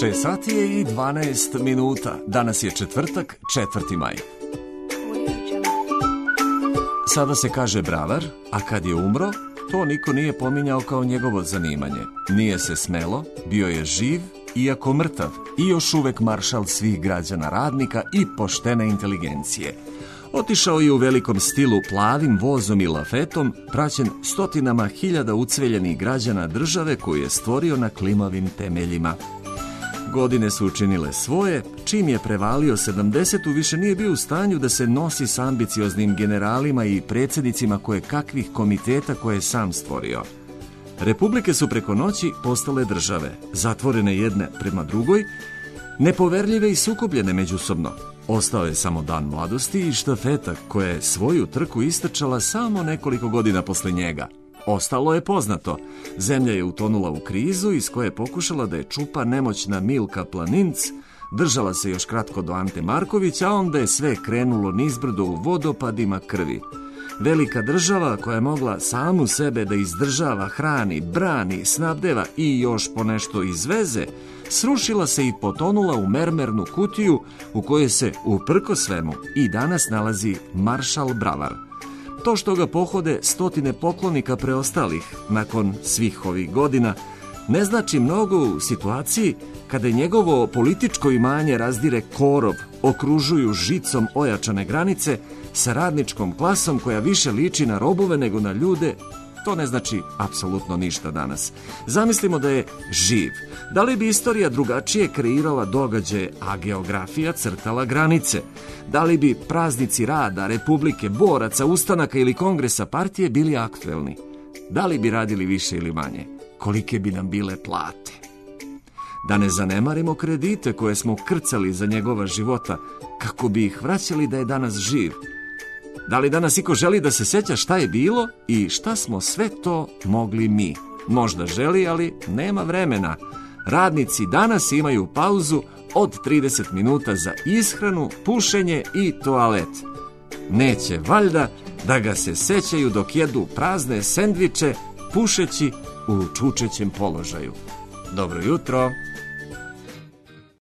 6 sati je i 12 minuta. Danas je četvrtak, 4. maj. Sada se kaže bravar, a kad je umro, to niko nije pominjao kao njegovo zanimanje. Nije se smelo, bio je živ, iako mrtav, i još uvek maršal svih građana, radnika i poštene inteligencije. Otišao je u velikom stilu plavim vozom i lafetom, praćen stotinama hiljada ucveljenih građana države koju je stvorio na klimavim temeljima. Godine su učinile svoje, čim je prevalio 70, više nije bio u stanju da se nosi s ambicioznim generalima i predsjednicima koje kakvih komiteta koje je sam stvorio. Republike su preko noći postale države, zatvorene jedne prema drugoj, nepoverljive i sukobljene međusobno. Ostao je samo dan mladosti i štafeta koja je svoju trku istrčala samo nekoliko godina posle njega. Ostalo je poznato. Zemlja je utonula u krizu iz koje je pokušala da je čupa nemoćna Milka Planinc, držala se još kratko do Ante Markovića, a onda je sve krenulo nizbrdo u vodopadima krvi. Velika država koja je mogla samu sebe da izdržava, hrani, brani, snabdeva i još ponešto izveze, srušila se i potonula u mermernu kutiju u kojoj se, uprko svemu, i danas nalazi maršal Bravar. To što ga pohode stotine poklonika preostalih nakon svih ovih godina ne znači mnogo u situaciji kada njegovo političko imanje razdire korov, okružuju žicom ojačane granice sa radničkom klasom koja više liči na robove nego na ljude. To ne znači apsolutno ništa danas. Zamislimo da je živ. Da li bi istorija drugačije kreirala događaje, a geografija crtala granice? Da li bi praznici rada, republike, boraca, ustanaka ili kongresa partije bili aktuelni? Da li bi radili više ili manje? Kolike bi nam bile plate? Da ne zanemarimo kredite koje smo krcali za njegova života, kako bi ih vraćali da je danas živ. Da li danas iko želi da se seća šta je bilo i šta smo sve to mogli mi? Možda želi, ali nema vremena. Radnici danas imaju pauzu od 30 minuta za ishranu, pušenje i toalet. Neće valjda da ga se sećaju dok jedu prazne sendviče, pušeći u čučećem položaju. Dobro jutro!